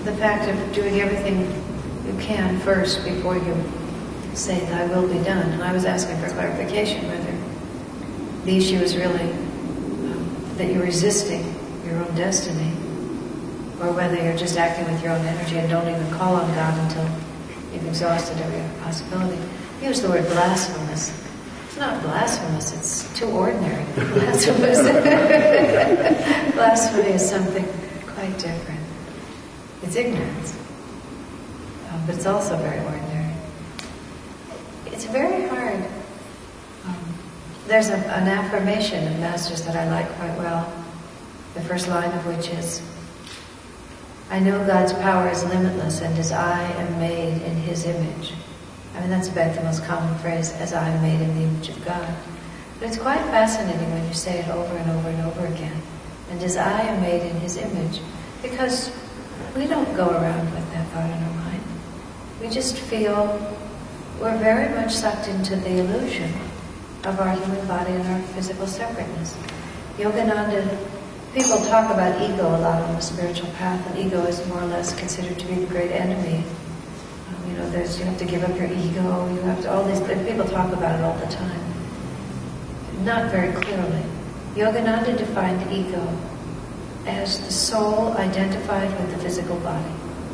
the fact of doing everything you can first before you say, "Thy will be done." And I was asking for clarification whether the issue is really that you're resisting your own destiny, or whether you're just acting with your own energy and don't even call on God until you've exhausted every other possibility. Use the word blasphemous. It's not blasphemous, it's too ordinary. Blasphemous. Blasphemy is something quite different. It's ignorance, but it's also very ordinary. It's very hard. There's an affirmation of Masters that I like quite well, the first line of which is, "I know God's power is limitless, and as I am made in His image." I mean, that's about the most common phrase, "as I am made in the image of God." But it's quite fascinating when you say it over and over and over again. "And as I am made in His image," because we don't go around with that thought in our mind. We just feel we're very much sucked into the illusion of our human body and our physical separateness. Yogananda, people talk about ego a lot on the spiritual path, and ego is more or less considered to be the great enemy. You have to give up your ego, you have to, all these, people talk about it all the time. Not very clearly. Yogananda defined ego as the soul identified with the physical body.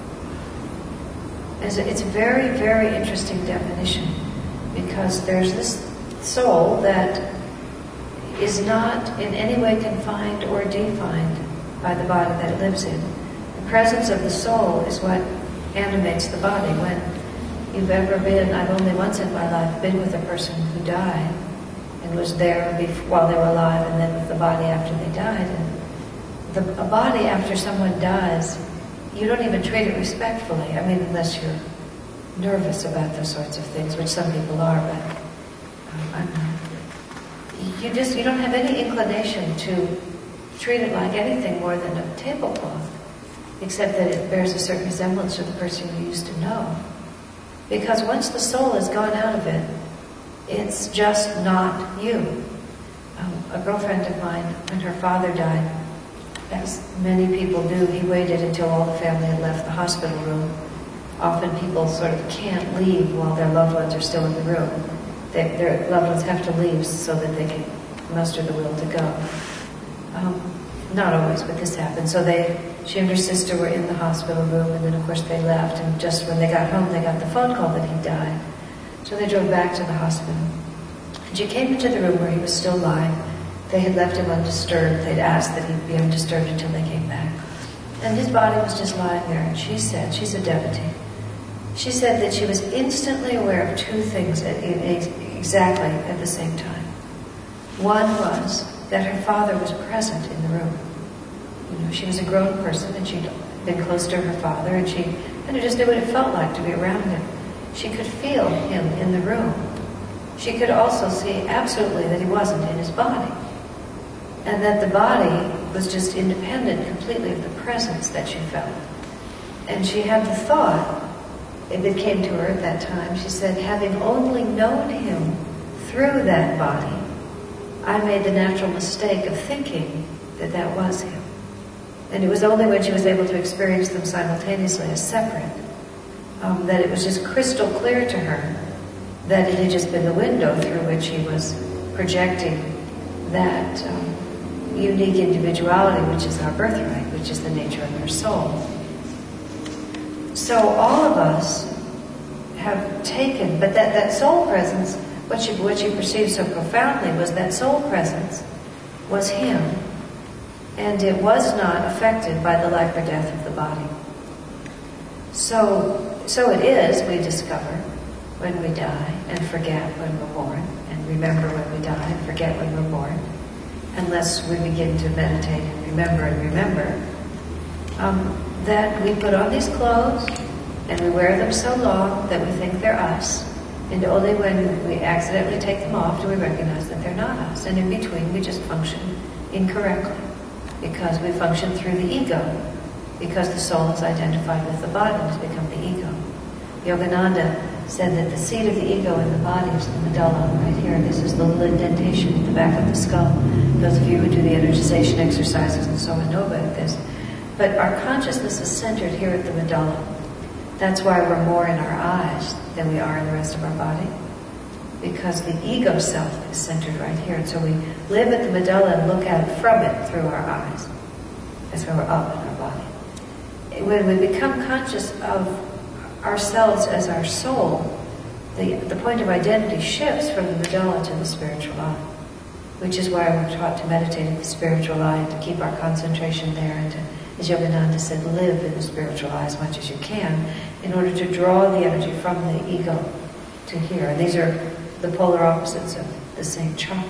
It's a very, very interesting definition, because there's this soul that is not in any way confined or defined by the body that it lives in. The presence of the soul is what animates the body. When you've ever been, I've only once in my life been with a person who died and was there while they were alive, and then with the body after they died. And a body after someone dies, you don't even treat it respectfully. I mean, unless you're nervous about those sorts of things, which some people are, but I'm not. You don't have any inclination to treat it like anything more than a tablecloth, except that it bears a certain resemblance to the person you used to know. Because once the soul has gone out of it, it's just not you. A girlfriend of mine, when her father died, as many people do, he waited until all the family had left the hospital room. Often people sort of can't leave while their loved ones are still in the room. Their loved ones have to leave so that they can muster the will to go. Not always, but this happened. So she and her sister were in the hospital room, and then of course they left, and just when they got home, they got the phone call that he died. So they drove back to the hospital. And she came into the room where he was still lying. They had left him undisturbed. They'd asked that he be undisturbed until they came back. And his body was just lying there, and she said, she's a devotee, she said that she was instantly aware of two things exactly at the same time. One was that her father was present in the room. She was a grown person, and she'd been close to her father, and she kind of just knew what it felt like to be around him. She could feel him in the room. She could also see absolutely that he wasn't in his body, and that the body was just independent completely of the presence that she felt. And she had the thought, it came to her at that time, she said, having only known him through that body, I made the natural mistake of thinking that that was him. And it was only when she was able to experience them simultaneously as separate, that it was just crystal clear to her that it had just been the window through which he was projecting that unique individuality, which is our birthright, which is the nature of our soul. So all of us have taken, but that soul presence, what she perceived so profoundly was that soul presence was him, and it was not affected by the life or death of the body. So it is, we discover, when we die, and forget when we're born, and remember when we die, and forget when we're born, unless we begin to meditate and remember, that we put on these clothes, and we wear them so long that we think they're us, and only when we accidentally take them off do we recognize that they're not us, and in between we just function incorrectly, because we function through the ego, because the soul is identified with the body and has become the ego. Yogananda said that the seat of the ego in the body is the medulla, right here. This is the little indentation at the back of the skull. Those of you who do the energization exercises and so on know about this. But our consciousness is centered here at the medulla. That's why we're more in our eyes than we are in the rest of our body. Because the ego self is centered right here. And so we live at the medulla and look at it from it through our eyes. That's why we're up in our body. When we become conscious of ourselves as our soul, the point of identity shifts from the medulla to the spiritual eye, which is why we're taught to meditate in the spiritual eye and to keep our concentration there and to, as Yogananda said, live in the spiritual eye as much as you can in order to draw the energy from the ego to here. And these are the polar opposites of the same chakra.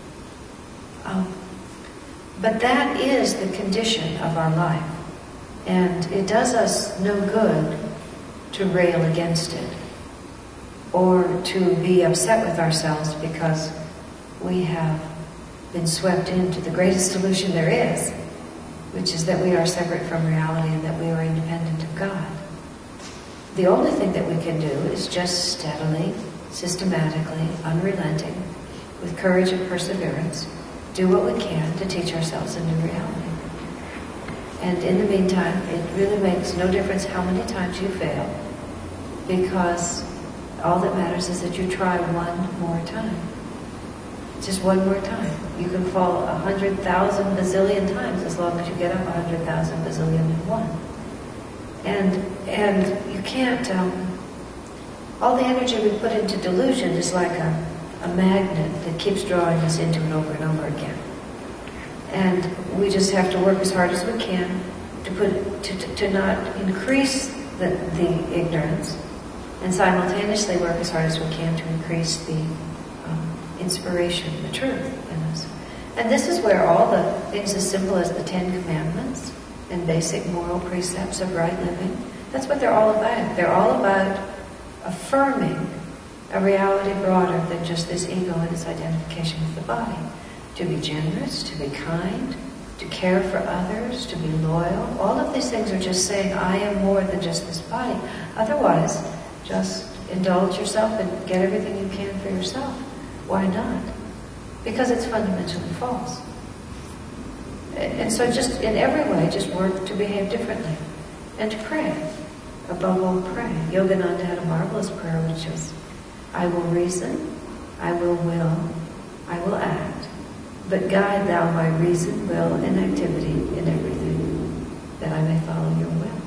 But that is the condition of our life. And it does us no good to rail against it or to be upset with ourselves because we have been swept into the greatest illusion there is, which is that we are separate from reality and that we are independent of God. The only thing that we can do is just steadily, systematically, unrelenting, with courage and perseverance, do what we can to teach ourselves a new reality. And in the meantime, it really makes no difference how many times you fail, because all that matters is that you try one more time. Just one more time. You can fall 100,000 bazillion times as long as you get up 100,000 bazillion and one. And you can't, all the energy we put into delusion is like a magnet that keeps drawing us into it over and over again. And we just have to work as hard as we can to not increase the ignorance, and simultaneously work as hard as we can to increase the inspiration, the truth in us. And this is where all the things as simple as the 10 Commandments and basic moral precepts of right living, that's what they're all about. They're all about affirming a reality broader than just this ego and its identification with the body. To be generous, to be kind, to care for others, to be loyal. All of these things are just saying, I am more than just this body. Otherwise, just indulge yourself and get everything you can for yourself. Why not? Because it's fundamentally false. And so just in every way, just work to behave differently. And to pray. Above all, pray. Yogananda had a marvelous prayer which was, I will reason, I will I will act. But guide thou my reason, will, and activity in everything, that I may follow your will.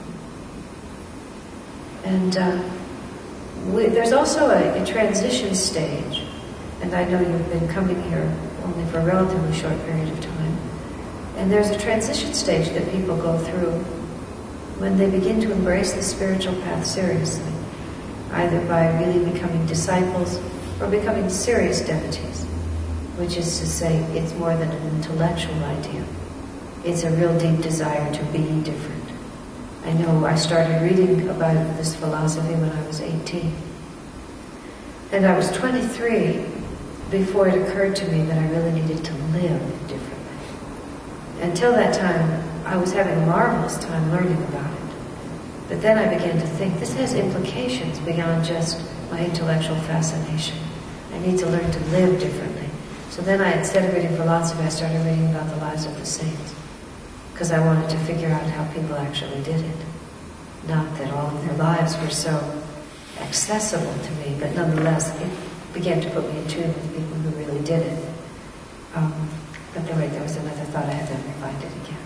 And there's also a transition stage. And I know you've been coming here only for a relatively short period of time. And there's a transition stage that people go through when they begin to embrace the spiritual path seriously, either by really becoming disciples or becoming serious devotees, which is to say it's more than an intellectual idea. It's a real deep desire to be different. I know I started reading about this philosophy when I was 18. And I was 23 before it occurred to me that I really needed to live differently. Until that time, I was having a marvelous time learning about it. But then I began to think, this has implications beyond just my intellectual fascination. I need to learn to live differently. So then instead of reading philosophy, I started reading about the lives of the saints. Because I wanted to figure out how people actually did it. Not that all of their lives were so accessible to me, but nonetheless, it began to put me in tune with people who really did it. But then there was another thought I had to find it again.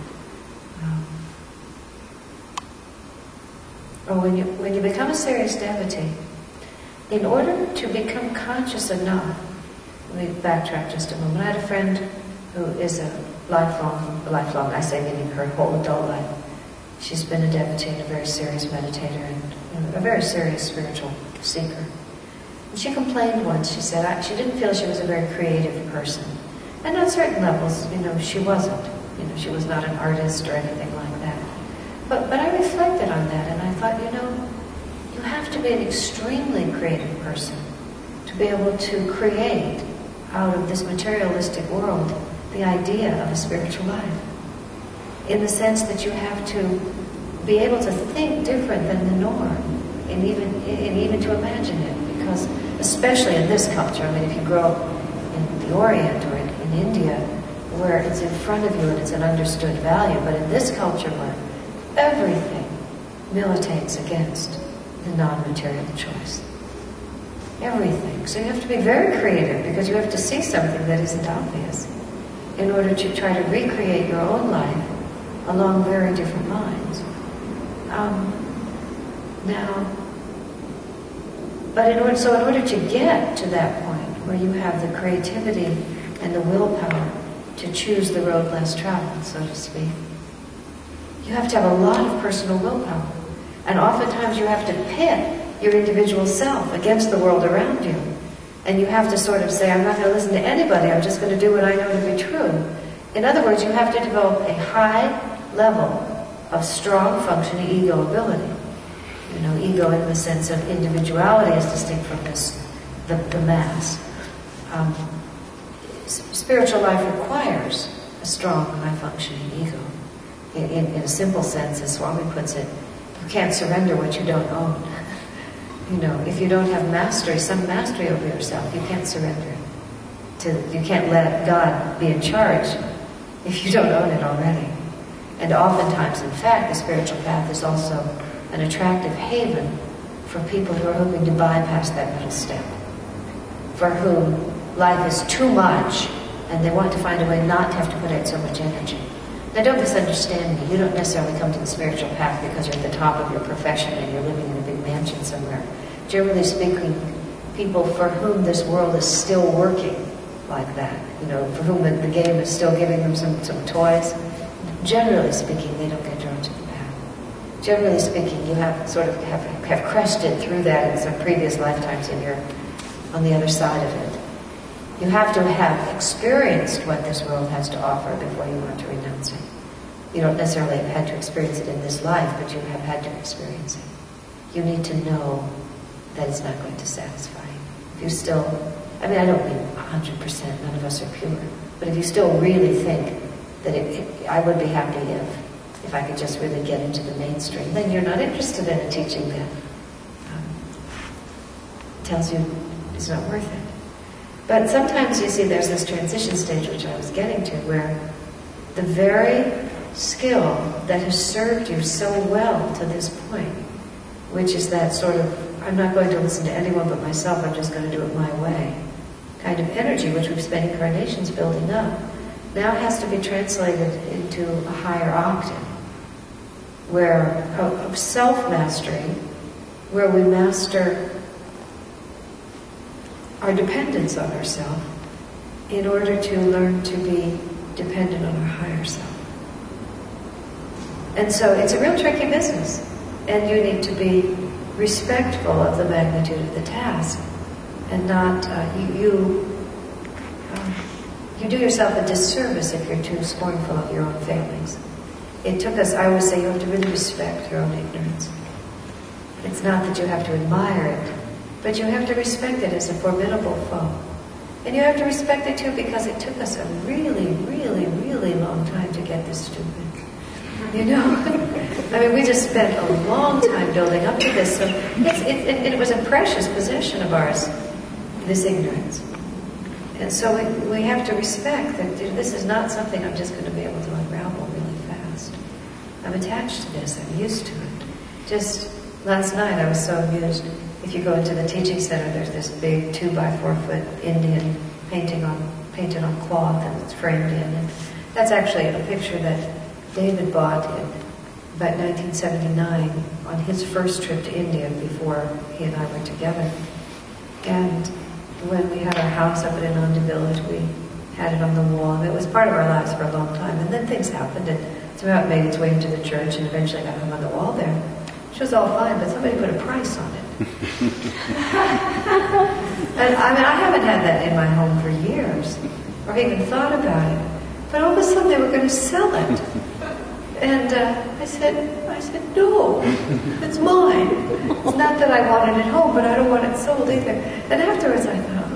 When you become a serious devotee, in order to become conscious enough, let me backtrack just a moment. I had a friend who is a lifelong, I say meaning her whole adult life. She's been a devotee and a very serious meditator and a very serious spiritual seeker. And she complained once, she said she didn't feel she was a very creative person. And on certain levels, she wasn't. She was not an artist or anything like that. But I reflected on that and I thought, you have to be an extremely creative person to be able to create out of this materialistic world the idea of a spiritual life. In the sense that you have to be able to think different than the norm and even to imagine it. Because especially in this culture, if you grow up in the Orient or in India, where it's in front of you and it's an understood value, but in this culture where everything militates against the non-material choice. Everything. So you have to be very creative, because you have to see something that isn't obvious in order to try to recreate your own life along very different lines. In order to get to that point where you have the creativity and the willpower to choose the road less traveled, so to speak, you have to have a lot of personal willpower. And oftentimes you have to pit your individual self against the world around you. And you have to sort of say, I'm not going to listen to anybody, I'm just going to do what I know to be true. In other words, you have to develop a high level of strong functioning ego ability. You know, ego in the sense of individuality is distinct from the mass. Spiritual life requires a strong, high-functioning ego. In a simple sense, as Swami puts it, you can't surrender what you don't own. You know, if you don't have mastery, some mastery over yourself, you can't surrender it. You can't let God be in charge if you don't own it already. And oftentimes, in fact, the spiritual path is also an attractive haven for people who are hoping to bypass that middle step, for whom life is too much and they want to find a way not to have to put out so much energy. Now, don't misunderstand me. You don't necessarily come to the spiritual path because you're at the top of your profession and you're living in a big mansion somewhere. Generally speaking, people for whom this world is still working like that, you know, for whom the game is still giving them some toys, generally speaking, they don't get drawn to the path. Generally speaking, you have sort of have crested through that in some previous lifetimes and you're on the other side of it. You have to have experienced what this world has to offer before you want to renounce it. You don't necessarily have had to experience it in this life, but you have had to experience it. You need to know that it's not going to satisfy you. If you still, I mean, I don't mean 100%, none of us are pure, but if you still really think that I would be happy if I could just really get into the mainstream, then you're not interested in a teaching that tells you it's not worth it. But sometimes you see there's this transition stage which I was getting to, where the very skill that has served you so well to this point, which is that sort of, I'm not going to listen to anyone but myself, I'm just going to do it my way, kind of energy which we've spent incarnations building up, now has to be translated into a higher octave, where of self-mastery, where we master our dependence on ourselves in order to learn to be dependent on our higher self. And so it's a real tricky business, and you need to be respectful of the magnitude of the task, and not, you do yourself a disservice if you're too scornful of your own failings. It took us, I always say, you have to really respect your own ignorance. It's not that you have to admire it, but you have to respect it as a formidable foe. And you have to respect it too because it took us a really, really, really long time to get this stupid. You know? I mean, we just spent a long time building up to this. So it was a precious possession of ours, this ignorance. And so we have to respect that this is not something I'm just going to be able to unravel really fast. I'm attached to this. I'm used to it. Just last night I was so amused. If you go into the teaching center, there's this big 2x4 foot Indian painted on cloth, and it's framed in. And that's actually a picture that David bought in about 1979 on his first trip to India before he and I were together. And when we had our house up at Ananda Village, we had it on the wall, and it was part of our lives for a long time. And then things happened, and somehow it made its way into the church, and eventually got hung on the wall there. Which was all fine, but somebody put a price on it. And I mean, I haven't had that in my home for years, or even thought about it. But all of a sudden they were going to sell it. And I said, no, it's mine. It's not that I want it at home, but I don't want it sold either. And afterwards I thought,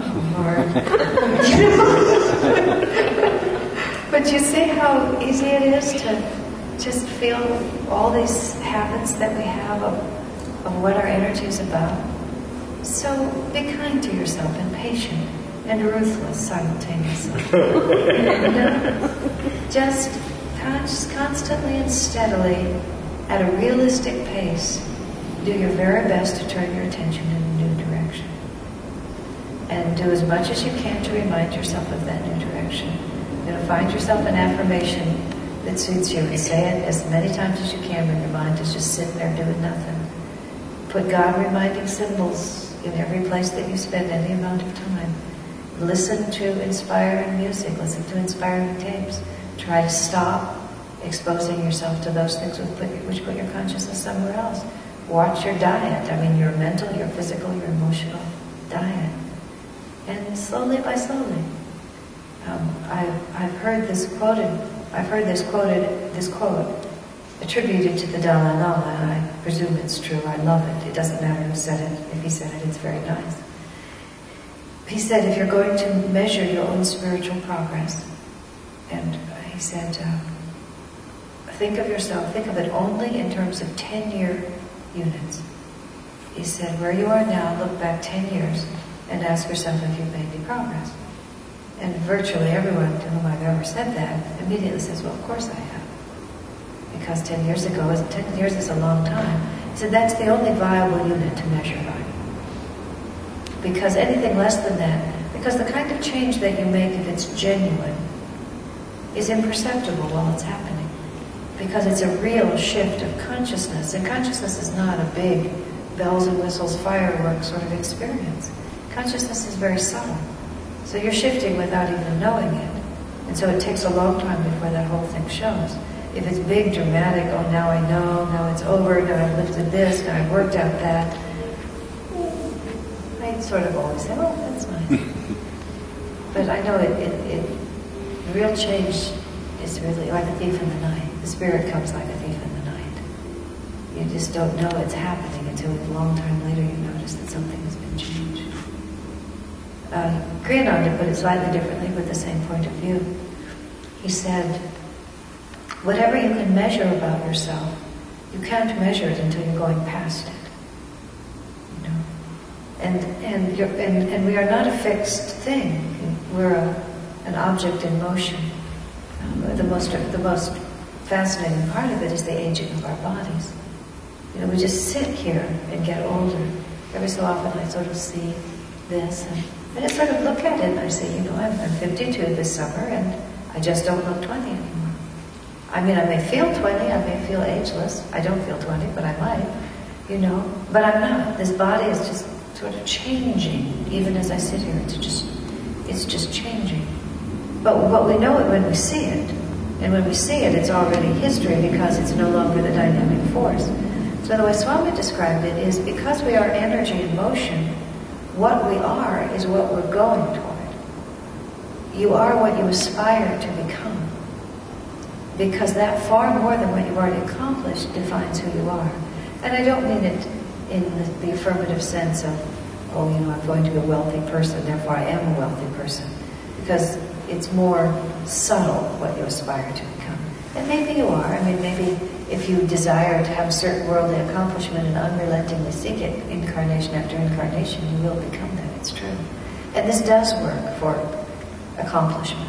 oh, Lord. But you see how easy it is to just feel all these habits that we have of what our energy is about. So be kind to yourself and patient and ruthless simultaneously. Just constantly and steadily at a realistic pace, do your very best to turn your attention in a new direction. And do as much as you can to remind yourself of that new direction. Find yourself an affirmation that suits you and say it as many times as you can when your mind is just sitting there doing nothing. Put God-reminding symbols in every place that you spend any amount of time. Listen to inspiring music, listen to inspiring tapes. Try to stop exposing yourself to those things which put your consciousness somewhere else. Watch your diet, your mental, your physical, your emotional diet. And slowly by slowly. I've heard this quote attributed to the Dalai Lama, and I presume it's true. I love it. It doesn't matter who said it. If he said it, it's very nice. He said, if you're going to measure your own spiritual progress, and he said, think of it only in terms of 10-year units. He said, where you are now, look back 10 years and ask yourself if you've made any progress. And virtually everyone to whom I've ever said that immediately says, well, of course I have. Because 10 years is a long time. He said, that's the only viable unit to measure by. Because anything less than that, because the kind of change that you make, if it's genuine, is imperceptible while it's happening. Because it's a real shift of consciousness. And consciousness is not a big bells and whistles, fireworks sort of experience. Consciousness is very subtle. So you're shifting without even knowing it. And so it takes a long time before that whole thing shows. If it's big, dramatic, oh, now I know, now it's over, now I've lifted this, now I've worked out that, I sort of always say, oh, that's nice. But I know real change is really like a thief in the night. The spirit comes like a thief in the night. You just don't know it's happening until a long time later you notice that something has been changed. Kriyananda put it slightly differently with the same point of view. He said, whatever you can measure about yourself, you can't measure it until you're going past it. And we are not a fixed thing. We're an object in motion. The most fascinating part of it is the aging of our bodies. We just sit here and get older. Every so often I sort of see this, and I sort of look at it and I say, I'm 52 this summer and I just don't look 20 anymore. I may feel 20, I may feel ageless. I don't feel 20, but I might, but I'm not. This body is just sort of changing, even as I sit here. It's just changing. But we know it when we see it. And when we see it, it's already history because it's no longer the dynamic force. So the way Swami described it is because we are energy in motion, what we are is what we're going toward. You are what you aspire to become. Because that far more than what you've already accomplished defines who you are. And I don't mean it in the affirmative sense of, I'm going to be a wealthy person, therefore I am a wealthy person. Because it's more subtle what you aspire to become. And maybe you are. Maybe if you desire to have a certain worldly accomplishment and unrelentingly seek it, incarnation after incarnation, you will become that. It's true. And this does work for accomplishment.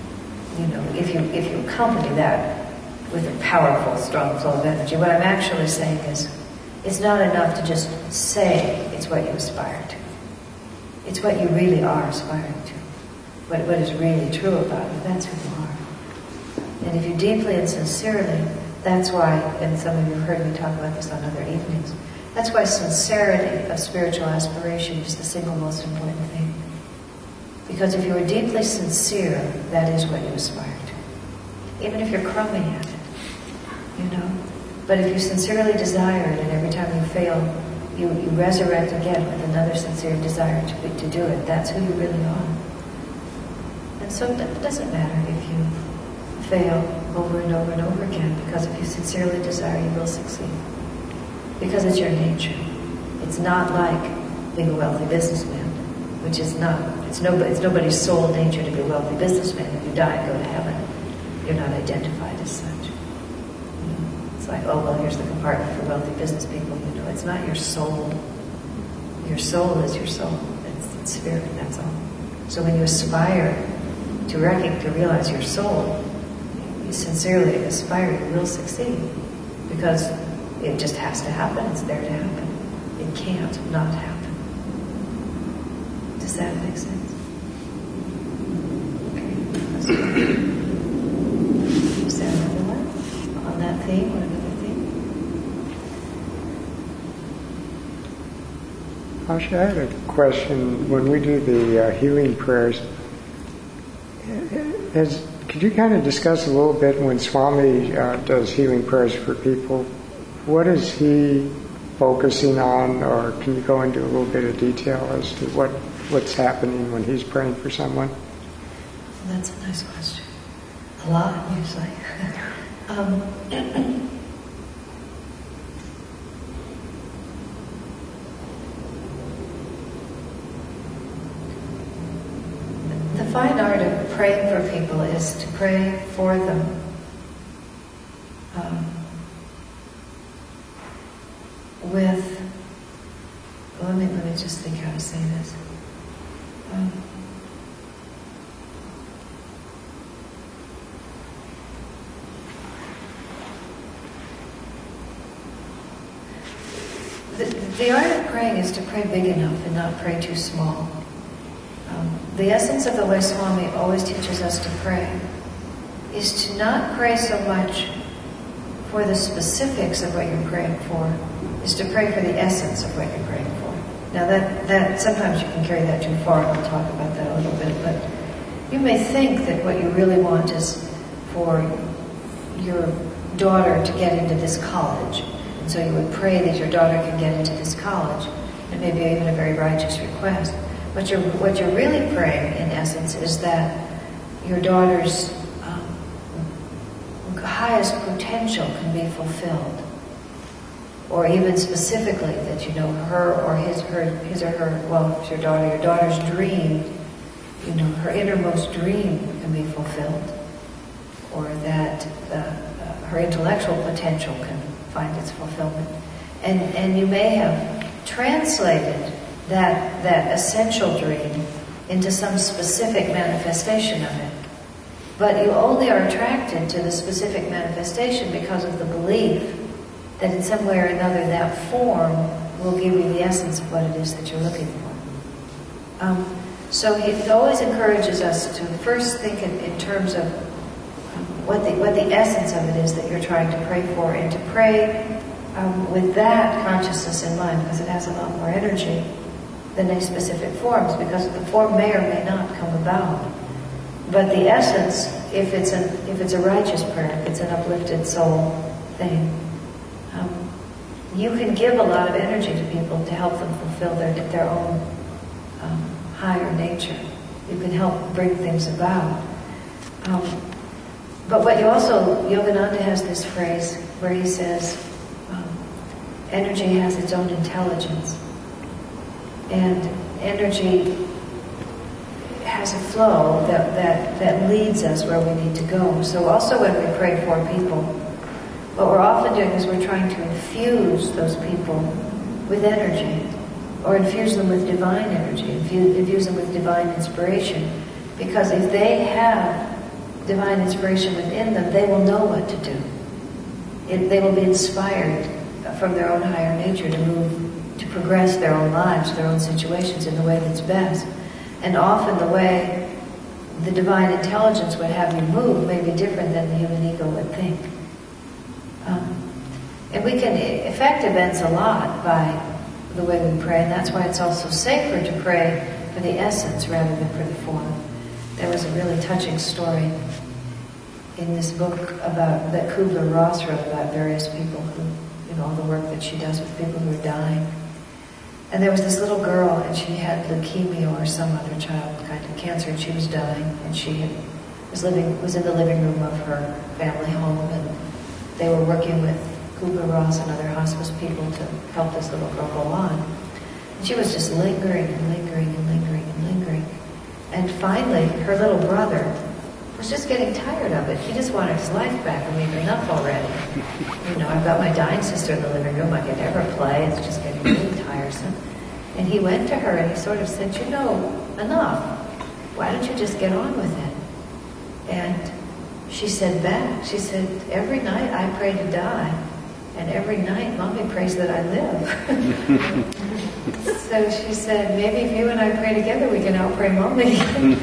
If you accompany that with a powerful, strong flow of energy, what I'm actually saying is, it's not enough to just say it's what you aspire to. It's what you really are aspiring to. What is really true about you, that's who you are. And if you deeply and sincerely, that's why, and some of you have heard me talk about this on other evenings, that's why sincerity of spiritual aspiration is the single most important thing. Because if you are deeply sincere, that is what you aspire to. Even if you're crummy at it, But if you sincerely desire it, and every time you fail, you resurrect again with another sincere desire to do it, that's who you really are. And so it doesn't matter if you fail over and over and over again, because if you sincerely desire, you will succeed. Because it's your nature. It's not like being a wealthy businessman, which is not, it's nobody's sole nature to be a wealthy businessman. If you die and go to heaven, you're not identified as such. It's like, here's the compartment for wealthy business people. It's not your soul. Your soul is your soul. It's spirit, that's all. So when you aspire to realize your soul, you sincerely aspire, you will succeed. Because It just has to happen. It's there to happen. It can't not happen. Does that make sense? Okay. Let's go. Is there another one on that theme or another theme? Asha, I had a question. When we do the healing prayers, could you kind of discuss a little bit when Swami does healing prayers for people? What is he focusing on, or can you go into a little bit of detail as to what's happening when he's praying for someone? That's a nice question. A lot, usually. The fine art of praying for people is to pray for them with, let me just think how to say this. The art of praying is to pray big enough and not pray too small. The essence of the way Swami always teaches us to pray is to not pray so much for the specifics of what you're praying for, is to pray for the essence of what you're praying for. Now that sometimes you can carry that too far, and I'll talk about that a little bit, but you may think that what you really want is for your daughter to get into this college. And so you would pray that your daughter can get into this college, and maybe even a very righteous request. But what you're really praying, in essence, is that your daughter's highest potential can be fulfilled. Or even specifically that, her or his or her, well, if it's your daughter's dream, her innermost dream can be fulfilled. Or that her intellectual potential can find its fulfillment. And you may have translated that essential dream into some specific manifestation of it. But you only are attracted to the specific manifestation because of the belief that in some way or another that form will give you the essence of what it is that you're looking for. So he always encourages us to first think in terms of what the essence of it is that you're trying to pray for, and to pray with that consciousness in mind, because it has a lot more energy than any specific forms, because the form may or may not come about. But the essence, if it's a righteous prayer, if it's an uplifted soul thing, you can give a lot of energy to people to help them fulfill their own higher nature. You can help bring things about. But what you also, Yogananda has this phrase where he says, energy has its own intelligence. And energy has a flow that leads us where we need to go. So also when we pray for people, what we're often doing is we're trying to infuse those people with energy, or infuse them with divine energy, infuse them with divine inspiration. Because if they have divine inspiration within them, they will know what to do. They will be inspired from their own higher nature to move, to progress their own lives, their own situations in the way that's best. And often the way the divine intelligence would have you move may be different than the human ego would think. And we can affect events a lot by the way we pray, and that's why it's also safer to pray for the essence rather than for the form. There was a really touching story in this book that Kubler-Ross wrote about various people who, all the work that she does with people who are dying. And there was this little girl, and she had leukemia or some other child kind of cancer, and she was dying, and she was in the living room of her family home, and they were working with Kubler-Ross and other hospice people to help this little girl go on. And she was just lingering and lingering and lingering and lingering. And finally, her little brother was just getting tired of it. He just wanted his life back. I mean, enough already. I've got my dying sister in the living room. I can never play. It's just getting really tiresome. And he went to her and he sort of said, enough. Why don't you just get on with it? And she said back, every night I pray to die And every night, Mommy prays that I live. So she said, maybe if you and I pray together, we can out-pray Mommy.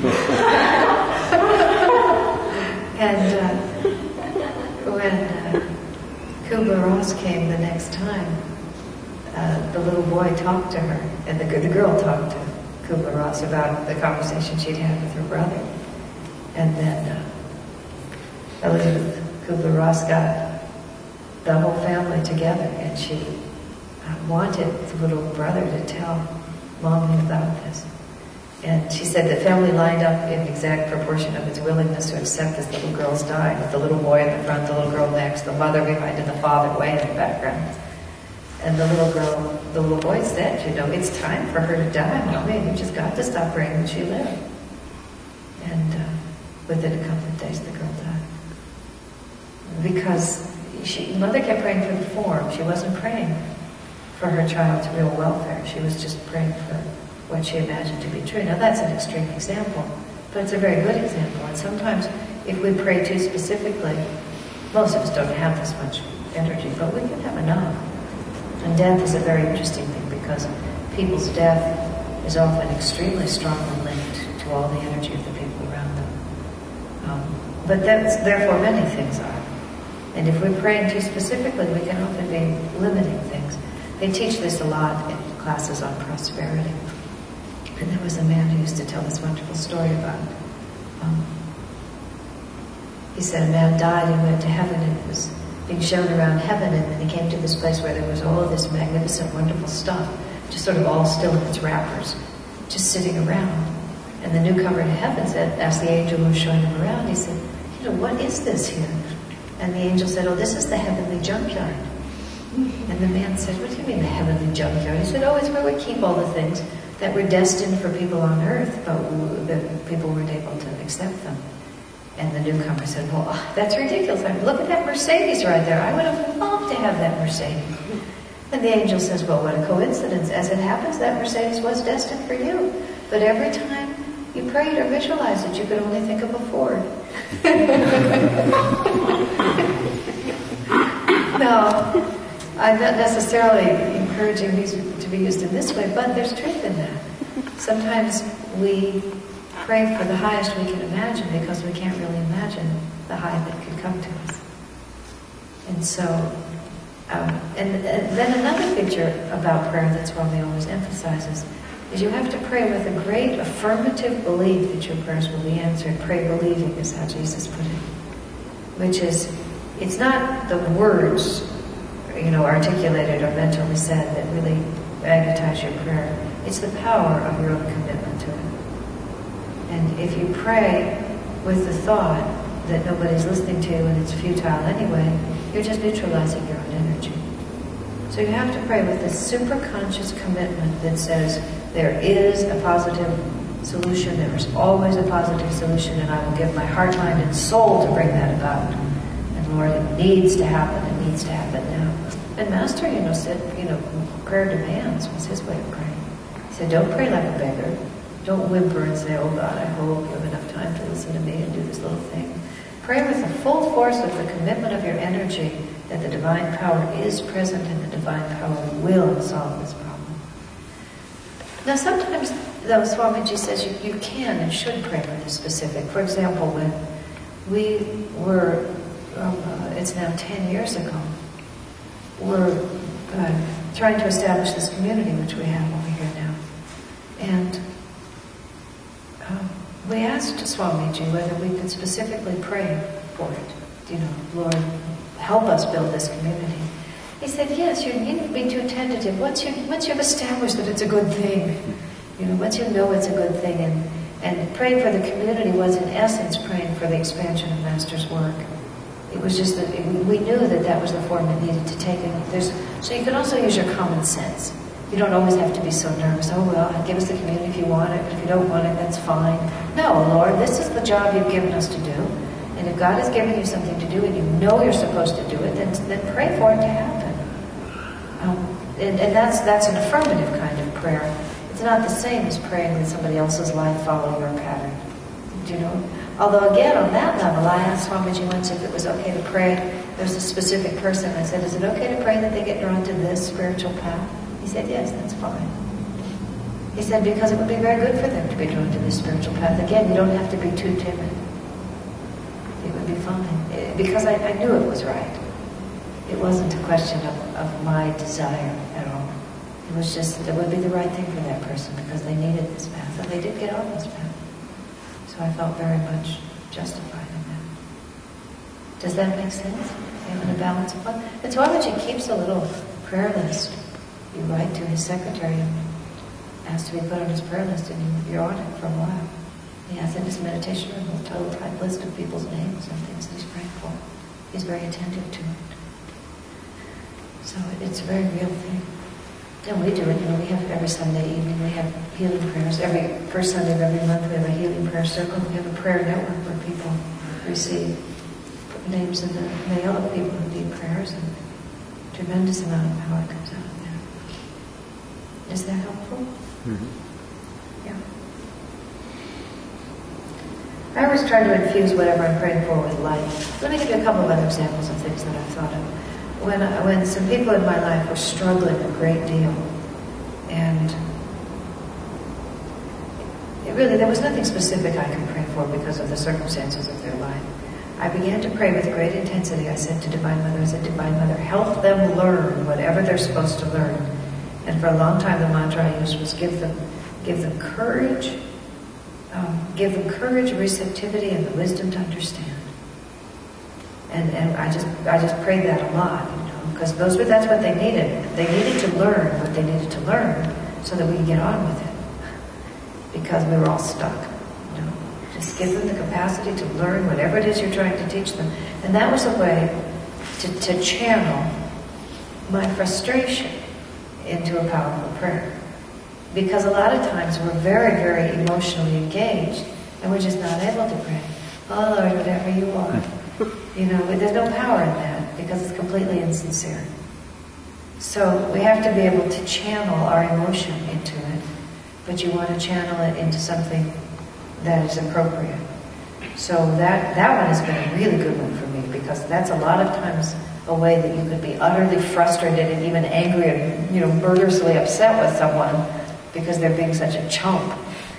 And when Kubler-Ross came the next time, the little boy talked to her, and the girl talked to Kubler-Ross about the conversation she'd had with her brother. And then Elizabeth Kubler-Ross got the whole family together, and she wanted the little brother to tell Mommy about this. And she said the family lined up in exact proportion of its willingness to accept this little girl's dying, with the little boy in the front, the little girl next, the mother behind, and the father way in the background. And the little boy said, it's time for her to die, Mommy, and you just got to stop praying that she lived. And within a couple of days, the girl died. Because Mother kept praying for the form. She wasn't praying for her child's real welfare. She was just praying for what she imagined to be true. Now that's an extreme example, but it's a very good example. And sometimes if we pray too specifically, most of us don't have this much energy, but we can have enough. And death is a very interesting thing because people's death is often extremely strongly linked to all the energy of the people around them. But therefore many things are. And if we're praying too specifically, we can often be limiting things. They teach this a lot in classes on prosperity. And there was a man who used to tell this wonderful story about, he said a man died and went to heaven and was being shown around heaven, and then he came to this place where there was all of this magnificent, wonderful stuff, just sort of all still in its wrappers, just sitting around. And the newcomer to heaven asked the angel who was showing him around, he said, what is this here? And the angel said, this is the heavenly junkyard. And the man said, what do you mean the heavenly junkyard? He said, it's where we keep all the things that were destined for people on earth, but the people weren't able to accept them. And the newcomer said, that's ridiculous. Look at that Mercedes right there. I would have loved to have that Mercedes. And the angel says, what a coincidence. As it happens, that Mercedes was destined for you. But every time you prayed or visualized it, you could only think of a Ford. No, I'm not necessarily encouraging these to be used in this way, but there's truth in that. Sometimes we pray for the highest we can imagine because we can't really imagine the high that could come to us. And so, and then another feature about prayer that Swami always emphasizes is you have to pray with a great affirmative belief that your prayers will be answered. Pray believing is how Jesus put it. Which is, it's not the words, articulated or mentally said that really magnetize your prayer. It's the power of your own commitment to it. And if you pray with the thought that nobody's listening to you and it's futile anyway, you're just neutralizing your own energy. So you have to pray with this superconscious commitment that says, there is a positive solution, there is always a positive solution, and I will give my heart, mind, and soul to bring that about. And Lord, it needs to happen now. And Master, said, prayer demands was his way of praying. He said, don't pray like a beggar. Don't whimper and say, God, I hope you have enough time to listen to me and do this little thing. Pray with the full force of the commitment of your energy that the divine power is present and the divine power will solve this problem. Now sometimes, though, Swamiji says you can and should pray with the specific. For example, when we were, it's now 10 years ago, we're trying to establish this community which we have over here now. And we asked Swamiji whether we could specifically pray for it. Lord, help us build this community. He said, yes, you needn't be too tentative. Once you've established that it's a good thing, once you know it's a good thing, and praying for the community was in essence praying for the expansion of Master's work. It was just that we knew that was the form it needed to take. So you can also use your common sense. You don't always have to be so nervous. Give us the community if you want it, but if you don't want it, that's fine. No, Lord, this is the job you've given us to do. And if God has given you something to do and you know you're supposed to do it, then pray for it to happen. And that's an affirmative kind of prayer. It's not the same as praying that somebody else's life follow your pattern. Although again, on that level, I asked Swamiji once if it was okay to pray. There's a specific person. I said, is it okay to pray that they get drawn to this spiritual path? He said, yes, that's fine. He said, because it would be very good for them to be drawn to this spiritual path. Again, you don't have to be too timid. It would be fine. Because I knew it was right. It wasn't a question of my desire at all. It was just, it would be the right thing for that person because they needed this path, and they did get on this path. So I felt very much justified in that. Does that make sense? Having a balance of fun. And Swamiji keeps a little prayer list. You write to his secretary and ask to be put on his prayer list, and you're on it for a while. He has in his meditation room a total type list of people's names and things that he's praying for. He's very attentive to it. So it's a very real thing. And we do it, we have every Sunday evening, we have healing prayers. Every first Sunday of every month we have a healing prayer circle. We have a prayer network where people receive names in the mail of people who need prayers, and a tremendous amount of power comes out of that. Is that helpful? Mm-hmm. Yeah. I always try to infuse whatever I'm praying for with light. Let me give you a couple of other examples of things that I've thought of. When some people in my life were struggling a great deal, and there was nothing specific I could pray for because of the circumstances of their life. I began to pray with great intensity. I said to Divine Mother, Divine Mother, help them learn whatever they're supposed to learn. And for a long time the mantra I used was give them courage, receptivity, and the wisdom to understand. And I just prayed that a lot, because that's what they needed. They needed to learn what they needed to learn so that we could get on with it. Because we were all stuck, Just give them the capacity to learn whatever it is you're trying to teach them. And that was a way to channel my frustration into a powerful prayer. Because a lot of times we're very, very emotionally engaged, and we're just not able to pray. Oh Lord, whatever you want. There's no power in that because it's completely insincere. So we have to be able to channel our emotion into it, but you want to channel it into something that is appropriate. So that one has been a really good one for me, because that's a lot of times a way that you could be utterly frustrated and even angry and murderously upset with someone because they're being such a chump.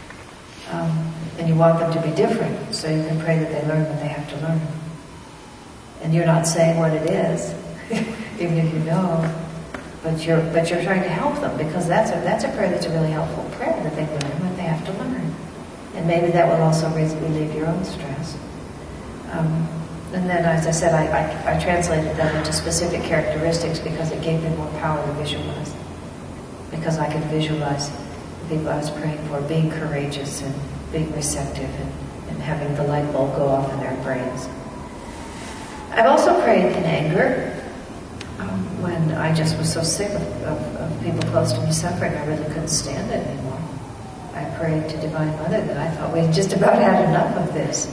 And you want them to be different, so you can pray that they learn what they have to learn. And you're not saying what it is, even if you know, but you're trying to help them, because that's a prayer that's a really helpful prayer, that they learn what they have to learn. And maybe that will also relieve your own stress. And then, as I said, I translated that into specific characteristics because it gave me more power to visualize. Because I could visualize the people I was praying for being courageous and being receptive and having the light bulb go off in their brains. I've also prayed in anger when I just was so sick of people close to me suffering. I really couldn't stand it anymore. I prayed to Divine Mother that I thought we just about had enough of this.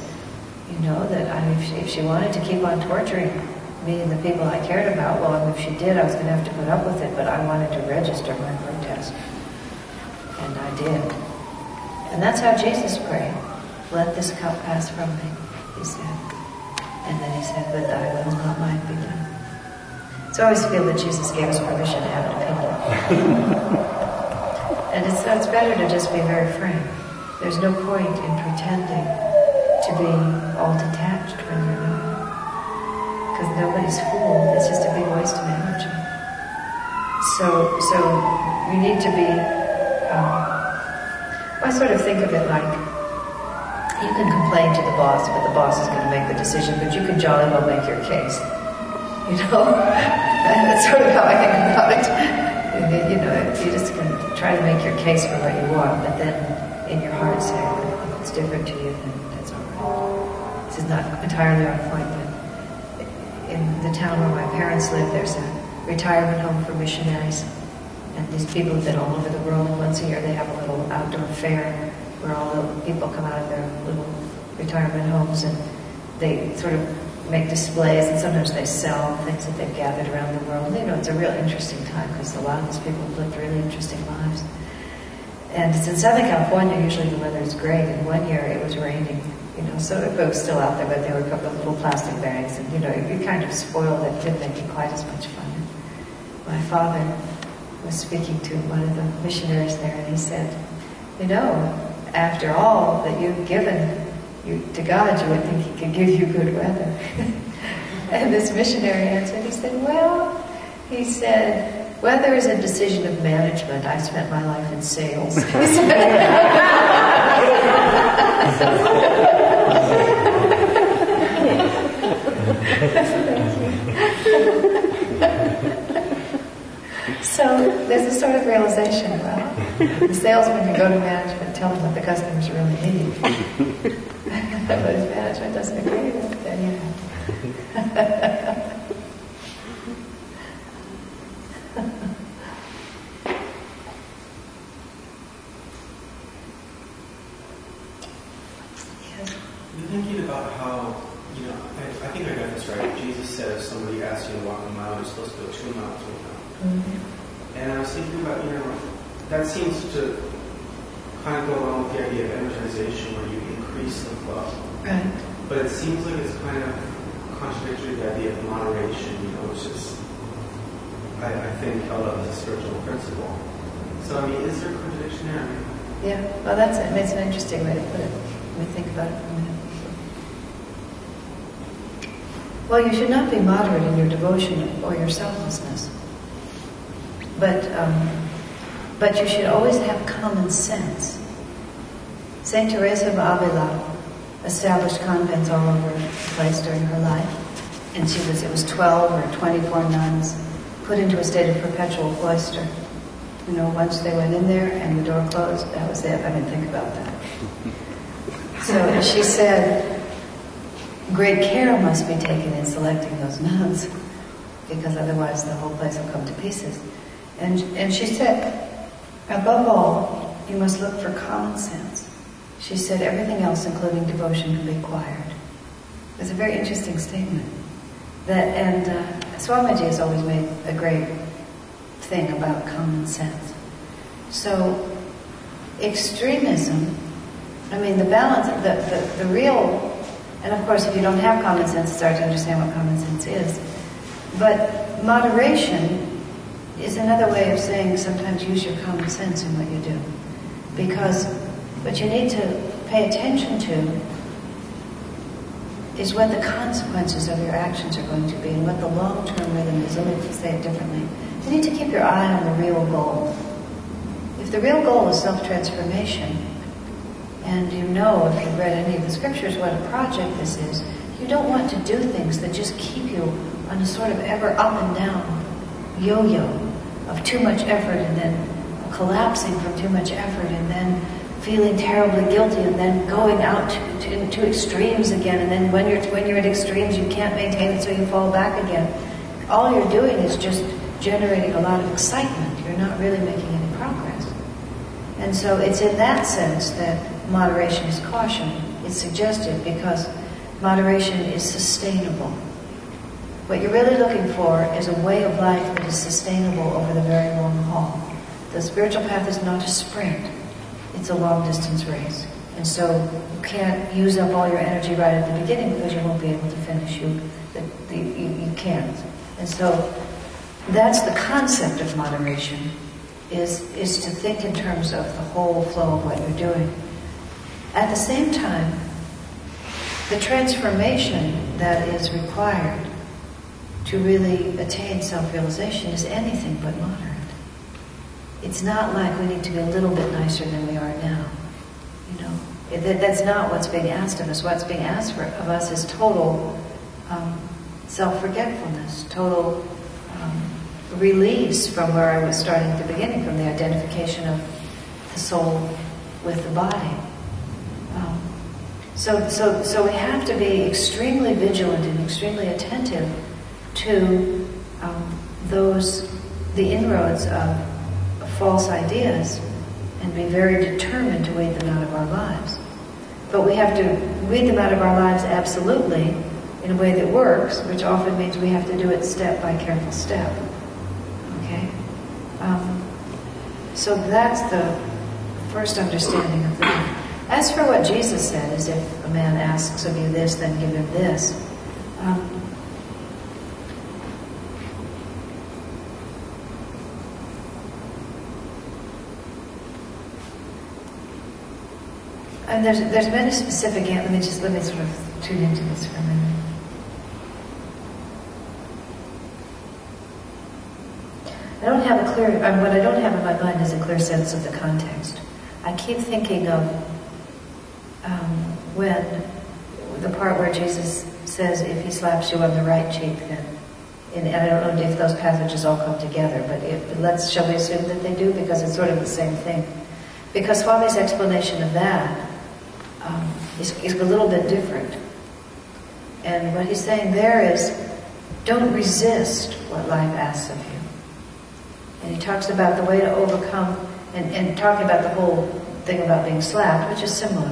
That if she wanted to keep on torturing me and the people I cared about, well, if she did, I was going to have to put up with it, but I wanted to register my protest. And I did. And that's how Jesus prayed. Let this cup pass from me, he said. And then he said, but thy will, not mine, be done. So I always feel that Jesus gave us permission to have an opinion. And it's better to just be very frank. There's no point in pretending to be all detached when you're not. Because nobody's fooled. It's just a big waste of energy. So you need to be, I sort of think of it like, you can complain to the boss, but the boss is going to make the decision, but you can jolly well make your case. That's sort of how I think about it. You just can try to make your case for what you want, but then in your heart say, if it's different to you, then that's all right. This is not entirely on point, but in the town where my parents live, there's a retirement home for missionaries. And these people have been all over the world, and once a year they have a little outdoor fair where all the people come out of their little retirement homes, and they sort of make displays, and sometimes they sell things that they've gathered around the world. It's a real interesting time, because a lot of these people have lived really interesting lives. And it's in Southern California, usually the weather is great, and one year it was raining So it was still out there, but they were a couple of little plastic bags, and you kind of spoiled it, didn't make it quite as much fun. My father was speaking to one of the missionaries there, and he said, after all that you've given to God, you would think He could give you good weather. And this missionary answered, he said, weather is a decision of management. I spent my life in sales. So there's a sort of realization, the salesman can go to management, tell them what the customers really need. But if management doesn't agree with it, then I'm thinking about how, I think I got this right. Jesus said if somebody asks you to walk a mile, you're supposed to go 2 miles with them. Mm-hmm. And I was thinking about, that seems to kind of go along with the idea of energization, where you increase the flow. Right. But it seems like it's kind of contradictory to the idea of moderation, which is, I think, held up as a spiritual principle. So, is there a contradiction there? Yeah, well, that's an interesting way to put it. Let me think about it for a minute. Well, you should not be moderate in your devotion or your selflessness. But you should always have common sense. Saint Teresa of Avila established convents all over the place during her life. And it was 12 or 24 nuns put into a state of perpetual cloister. Once they went in there and the door closed, that was it. I didn't think about that. So she said, great care must be taken in selecting those nuns, because otherwise the whole place will come to pieces. And she said, above all, you must look for common sense. She said everything else, including devotion, can be acquired. It was a very interesting statement. Swamiji has always made a great thing about common sense. So, extremism, the balance, the real, and of course if you don't have common sense, it's hard to understand what common sense is. But moderation is another way of saying sometimes use your common sense in what you do. Because what you need to pay attention to is what the consequences of your actions are going to be and what the long-term rhythm is. Let me say it differently. You need to keep your eye on the real goal. If the real goal is self-transformation, and if you've read any of the scriptures, what a project this is, you don't want to do things that just keep you on a sort of ever up and down yo-yo of too much effort and then collapsing from too much effort and then feeling terribly guilty and then going out to extremes again, and then when you're at extremes you can't maintain it, so you fall back again. All you're doing is just generating a lot of excitement. You're not really making any progress. And so it's in that sense that moderation is caution. It's suggested because moderation is sustainable. What you're really looking for is a way of life that is sustainable over the very long haul. The spiritual path is not a sprint. It's a long-distance race. And so you can't use up all your energy right at the beginning because you won't be able to finish. You can't. And so that's the concept of moderation, is to think in terms of the whole flow of what you're doing. At the same time, the transformation that is required to really attain self-realization is anything but moderate. It's not like we need to be a little bit nicer than we are now. That's not what's being asked of us. What's being asked of us is total self-forgetfulness, total release from where I was starting at the beginning, from the identification of the soul with the body. So we have to be extremely vigilant and extremely attentive to the inroads of false ideas, and be very determined to weed them out of our lives. But we have to weed them out of our lives absolutely in a way that works, which often means we have to do it step by careful step. Okay? So that's the first understanding of that. As for what Jesus said, is if a man asks of you this, then give him this. And there's many specific. Let me sort of tune into this for a minute. I don't have a clear. What I don't have in my mind is a clear sense of the context. I keep thinking of when the part where Jesus says, "If he slaps you on the right cheek, then." And I don't know if those passages all come together, but shall we assume that they do, because it's sort of the same thing. Because Swami's explanation of that is a little bit different. And what he's saying there is, don't resist what life asks of you. And he talks about the way to overcome, and talking about the whole thing about being slapped, which is similar,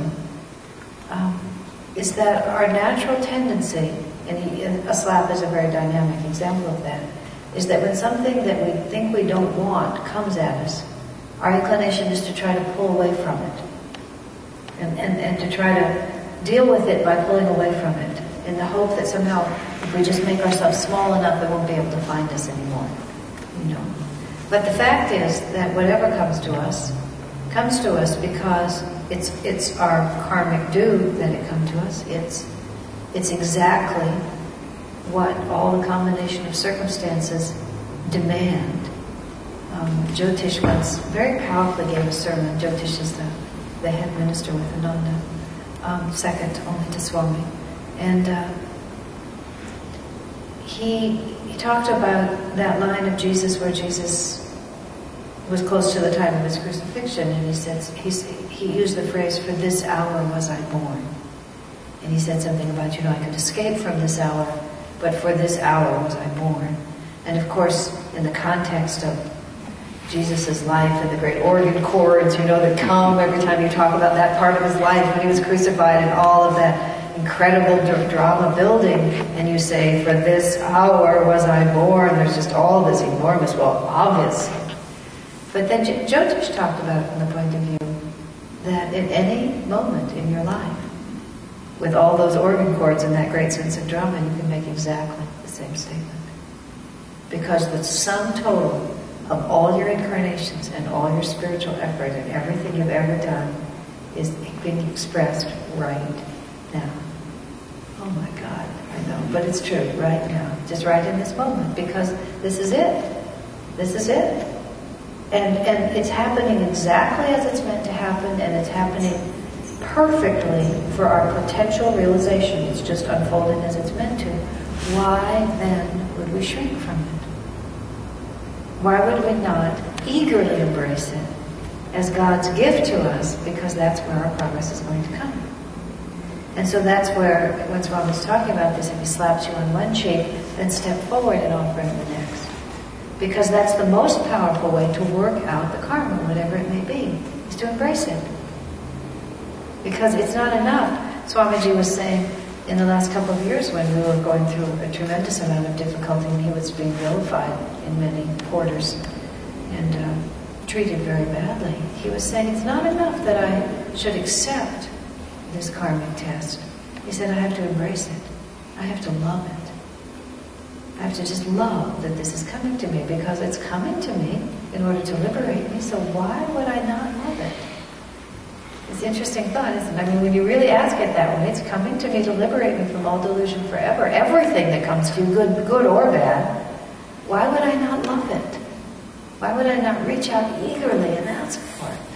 is that our natural tendency, and a slap is a very dynamic example of that, is that when something that we think we don't want comes at us, our inclination is to try to pull away from it. And to try to deal with it by pulling away from it, in the hope that somehow, if we just make ourselves small enough, it won't be able to find us anymore. But the fact is that whatever comes to us because it's our karmic due that it come to us. It's exactly what all the combination of circumstances demand. Jyotish once very powerfully gave a sermon. Jyotish is the head minister with Ananda, second only to Swami. And he talked about that line of Jesus where Jesus was close to the time of his crucifixion, and he said, he used the phrase, "For this hour was I born." And he said something about, I could escape from this hour, but for this hour was I born. And of course, in the context of Jesus' life and the great organ chords, that come every time you talk about that part of his life when he was crucified, and all of that incredible drama building, and you say, "For this hour was I born," there's just all this enormous, obvious. But then Jyotish talked about it from the point of view that at any moment in your life, with all those organ chords and that great sense of drama, you can make exactly the same statement. Because the sum total of all your incarnations and all your spiritual effort and everything you've ever done is being expressed right now. Oh my God, I know, but it's true, right now. Just right in this moment, because this is it. This is it. And it's happening exactly as it's meant to happen, and it's happening perfectly for our potential realization. It's just unfolding as it's meant to. Why then would we shrink from it? Why would we not eagerly embrace it as God's gift to us, because that's where our progress is going to come. And so that's where, when Swami's talking about this, if he slaps you on one cheek, then step forward and offer him the next. Because that's the most powerful way to work out the karma, whatever it may be, is to embrace it. Because it's not enough. Swamiji was saying in the last couple of years when we were going through a tremendous amount of difficulty and he was being vilified in many quarters and treated very badly, he was saying it's not enough that I should accept this karmic test. He said I have to embrace it. I have to love it. I have to just love that this is coming to me, because it's coming to me in order to liberate me, so why would I not love it? It's an interesting thought, isn't it? I mean, when you really ask it that way, it's coming to me to liberate me from all delusion forever. Everything that comes to you, good or bad, why would I not love it? Why would I not reach out eagerly and ask for it?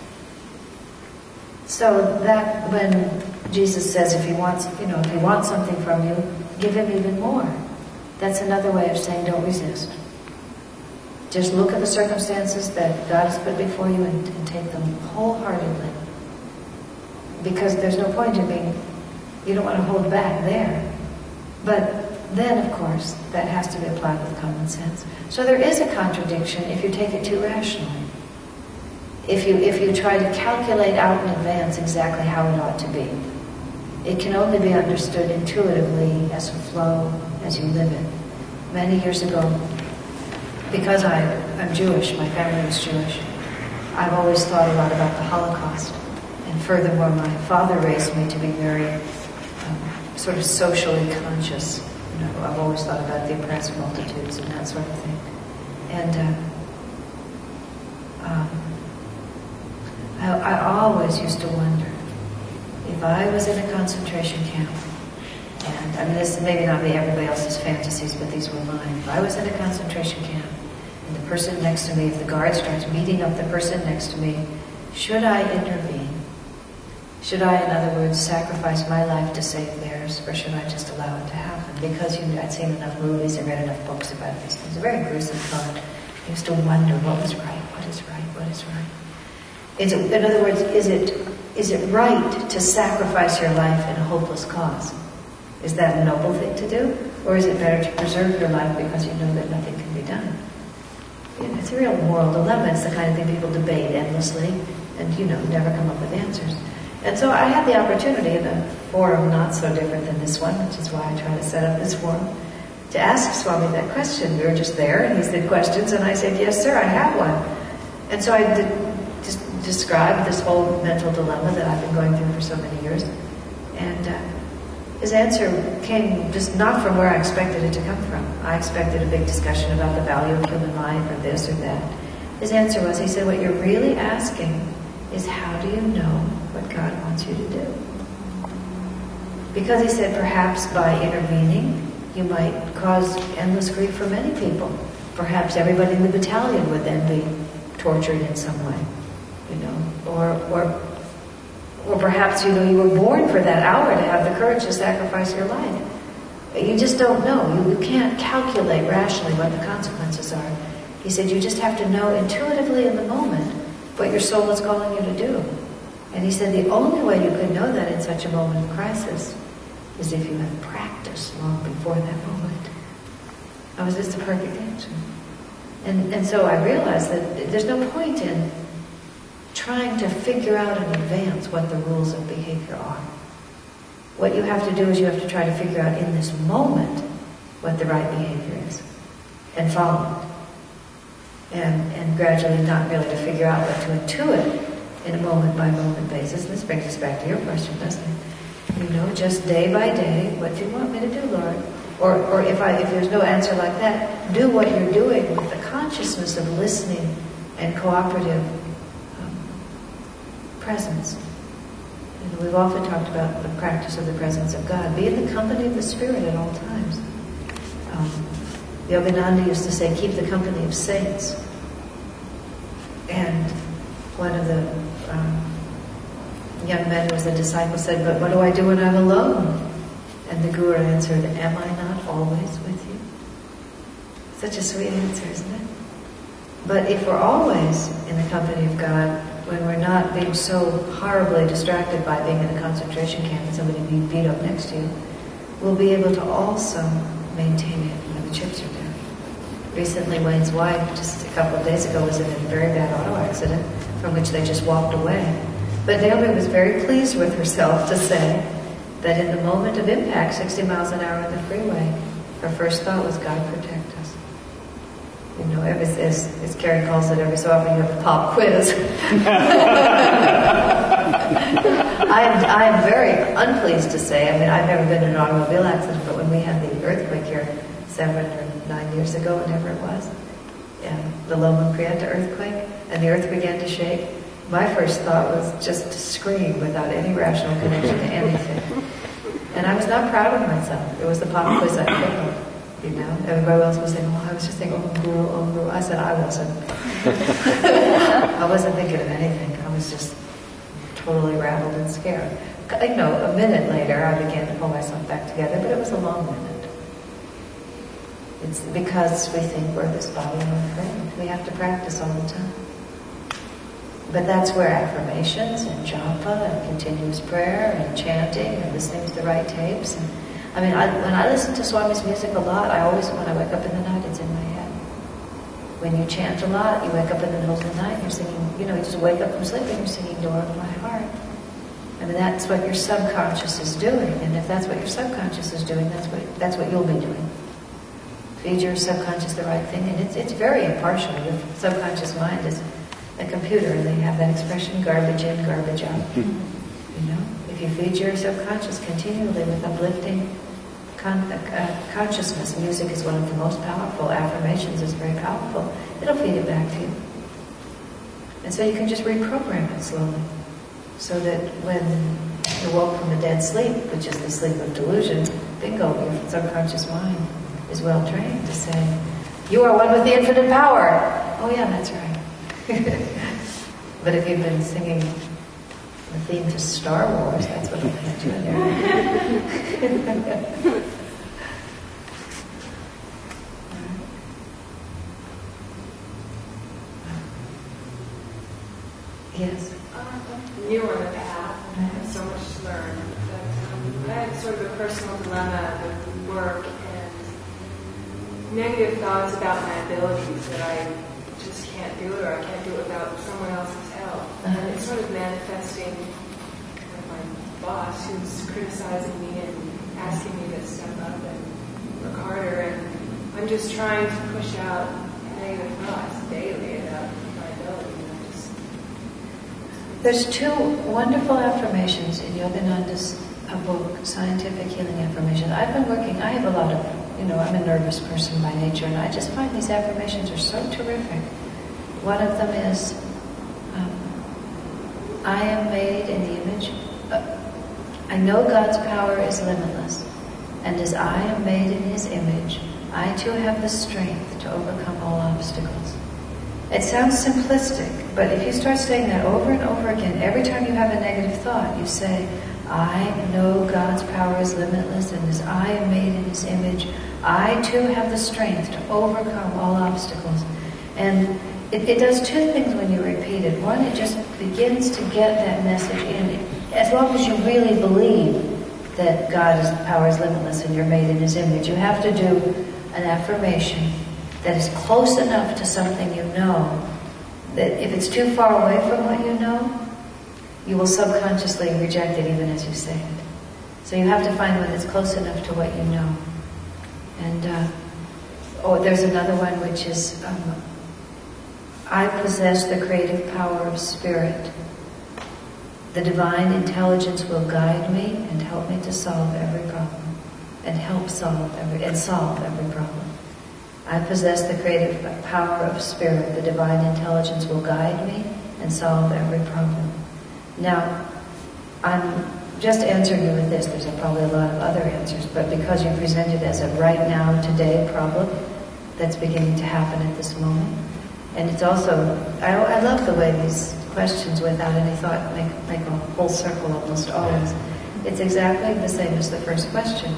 So that when Jesus says if he wants something from you, give him even more. That's another way of saying don't resist. Just look at the circumstances that God has put before you and take them wholeheartedly. Because there's no point in you don't want to hold back there. But then, of course, that has to be applied with common sense. So there is a contradiction if you take it too rationally. If you try to calculate out in advance exactly how it ought to be. It can only be understood intuitively as a flow, as you live it. Many years ago, because I'm Jewish, my family was Jewish, I've always thought a lot about the Holocaust. And furthermore, my father raised me to be very sort of socially conscious. You know, I've always thought about the oppressed multitudes and that sort of thing. And I always used to wonder if I was in a concentration camp, and I mean, this may not be everybody else's fantasies, but these were mine. If I was in a concentration camp, and the person next to me, if the guard starts beating up the person next to me, should I intervene? Should I, in other words, sacrifice my life to save theirs, or should I just allow it to happen? Because I'd seen enough movies and read enough books about these things. A very gruesome thought. I used to wonder what was right, what is right, what is right. In other words, is it right to sacrifice your life in a hopeless cause? Is that a noble thing to do? Or is it better to preserve your life because you know that nothing can be done? You know, it's a real moral dilemma. It's the kind of thing people debate endlessly and, never come up with answers. And so I had the opportunity in a forum not so different than this one, which is why I try to set up this forum, to ask Swami that question. We were just there, and he said questions, and I said, yes, sir, I have one. And so I just described this whole mental dilemma that I've been going through for so many years. And his answer came just not from where I expected it to come from. I expected a big discussion about the value of human life or this or that. His answer was, he said, what you're really asking is how do you know what God wants you to do? Because he said perhaps by intervening, you might cause endless grief for many people. Perhaps everybody in the battalion would then be tortured in some way, or perhaps, you were born for that hour to have the courage to sacrifice your life. You just don't know. You can't calculate rationally what the consequences are. He said you just have to know intuitively in the moment what your soul is calling you to do. And he said the only way you could know that in such a moment of crisis is if you have practiced long before that moment. That was just a perfect answer. And so I realized that there's no point in trying to figure out in advance what the rules of behavior are. What you have to do is you have to try to figure out in this moment what the right behavior is and follow it. And gradually not really to figure out, but to intuit in a moment-by-moment basis. And this brings us back to your question, doesn't it? Just day by day, what do you want me to do, Lord? Or if there's no answer like that, do what you're doing with the consciousness of listening and cooperative presence. We've often talked about the practice of the presence of God. Be in the company of the Spirit at all times. Yogananda used to say, keep the company of saints. And one of the young men who was a disciple said, but what do I do when I'm alone? And the Guru answered, am I not always with you? Such a sweet answer, isn't it? But if we're always in the company of God, when we're not being so horribly distracted by being in a concentration camp and somebody being beat up next to you, we'll be able to also maintain it when the chips are down. Recently, Wayne's wife, just a couple of days ago, was in a very bad auto accident from which they just walked away. But Naomi was very pleased with herself to say that in the moment of impact, 60 miles an hour on the freeway, her first thought was, God protect us. As Carrie calls it, every so often you have a pop quiz. I am very unpleased to say, I've never been in an automobile accident, but when we had the earthquake here 7 or 9 years ago, whenever it was, the Loma Prieta earthquake, and the earth began to shake, my first thought was just to scream without any rational connection to anything. And I was not proud of myself. It was the pop quiz I failed. Everybody else was saying, I was just thinking, oh Guru. I said, I wasn't. I wasn't thinking of anything. I was just totally rattled and scared. A minute later, I began to pull myself back together, but it was a long minute. It's because we think we're this body and frame. We have to practice all the time. But that's where affirmations and japa and continuous prayer and chanting and listening to the right tapes and when I listen to Swami's music a lot, when I wake up in the night, it's in my head. When you chant a lot, you wake up in the middle of the night, you're singing, you just wake up from sleeping, you're singing Door of My Heart. That's what your subconscious is doing. And if that's what your subconscious is doing, that's what you'll be doing. Feed your subconscious the right thing. And it's very impartial. The subconscious mind is a computer, and they have that expression, garbage in, garbage out. You know, if you feed your subconscious continually with uplifting consciousness, music is one of the most powerful. Affirmations is very powerful. It'll feed it back to you. And so you can just reprogram it slowly, so that when you woke from a dead sleep, which is the sleep of delusion, bingo, your subconscious mind is well trained to say, you are one with the infinite power. Oh yeah, that's right. But if you've been singing the theme to Star Wars, that's what will hit you in there. Yes. I'm new on the path, and I have so much to learn. But I had sort of a personal dilemma with work and negative thoughts about my abilities, that I just can't do it, or I can't do it without someone else's help. And it's sort of manifesting with my boss, who's criticizing me and asking me to step up and work harder. And I'm just trying to push out negative thoughts daily about my ability. There's two wonderful affirmations in Yogananda's book, Scientific Healing Affirmations. I have a lot of, I'm a nervous person by nature, and I just find these affirmations are so terrific. One of them is, I am made in the image, I know God's power is limitless, and as I am made in His image, I too have the strength to overcome all obstacles. It sounds simplistic, but if you start saying that over and over again, every time you have a negative thought, you say, I know God's power is limitless, and as I am made in His image, I too have the strength to overcome all obstacles. And it does two things when you repeat it. One, it just begins to get that message in. As long as you really believe that God's power is limitless and you're made in His image, you have to do an affirmation that is close enough to something you know, that if it's too far away from what you know, you will subconsciously reject it even as you say it. So you have to find one that's close enough to what you know. And there's another one which is, I possess the creative power of spirit. The divine intelligence will guide me and help me to solve every problem, and solve every problem. I possess the creative power of spirit. The divine intelligence will guide me and solve every problem. Now, I'm just answering you with this. There's probably a lot of other answers, but because you present it as a right now, today problem that's beginning to happen at this moment. And it's also, I love the way these questions without any thought make a whole circle almost always. It's exactly the same as the first question.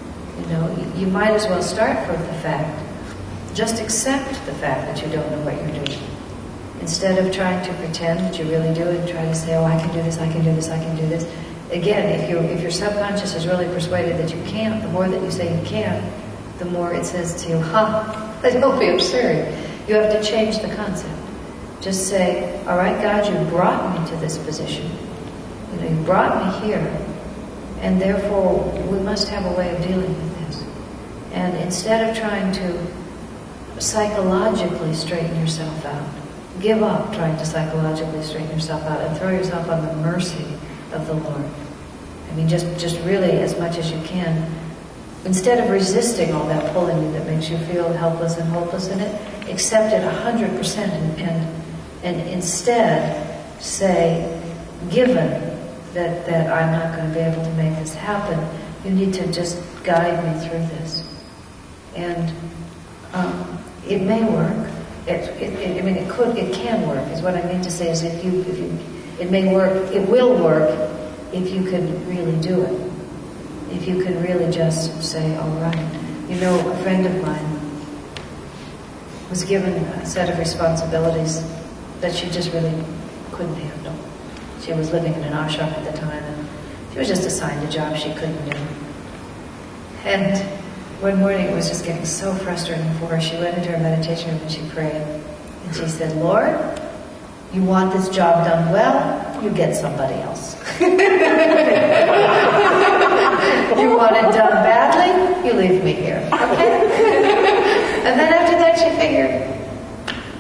You might as well start with the fact. Just accept the fact that you don't know what you're doing. Instead of trying to pretend that you really do it and try to say, oh, I can do this, I can do this, I can do this. Again, if your subconscious is really persuaded that you can't, the more that you say you can, the more it says to you, don't be absurd. You have to change the concept. Just say, all right, God, you brought me to this position. You brought me here, and therefore we must have a way of dealing with this. And instead of trying to psychologically straighten yourself out, give up trying to psychologically straighten yourself out and throw yourself on the mercy of the Lord. I mean, just really as much as you can. Instead of resisting all that pulling you that makes you feel helpless and hopeless in it, accept it 100% and instead say, given that I'm not going to be able to make this happen, you need to just guide me through this. And it may work. It can work. Is what I mean to say is it may work. It will work if you can really do it. If you can really just say, all right. A friend of mine was given a set of responsibilities that she just really couldn't handle. She was living in an ashram at the time, and she was just assigned a job she couldn't do. And one morning it was just getting so frustrating for her. She went into her meditation room and she prayed. And she said, Lord, you want this job done well, you get somebody else. You want it done badly, you leave me here. Okay? And then after that she figured,